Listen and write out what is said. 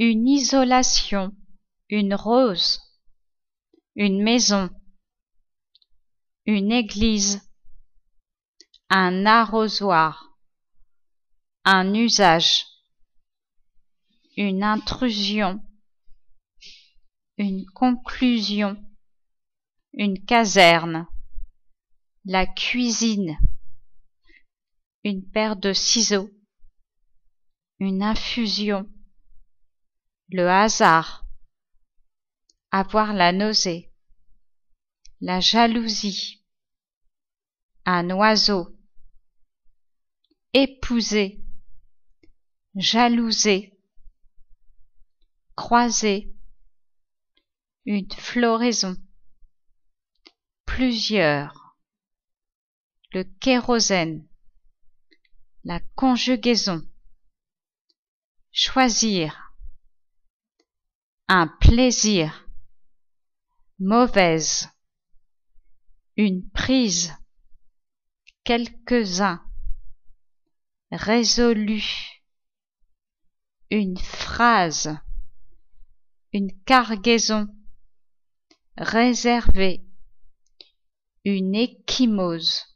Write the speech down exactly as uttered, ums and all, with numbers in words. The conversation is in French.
une isolation, une rose, une maison, une église, un arrosoir, un usage, une intrusion, une conclusion, une caserne, la cuisine, une paire de ciseaux, une infusion, le hasard, avoir la nausée, la jalousie, un oiseau, épouser, jalouser, croiser, une floraison, plusieurs, le kérosène, la conjugaison, choisir, un plaisir, mauvaise, une prise, quelques-uns, résolu, une phrase, une cargaison, réservé, une échymose.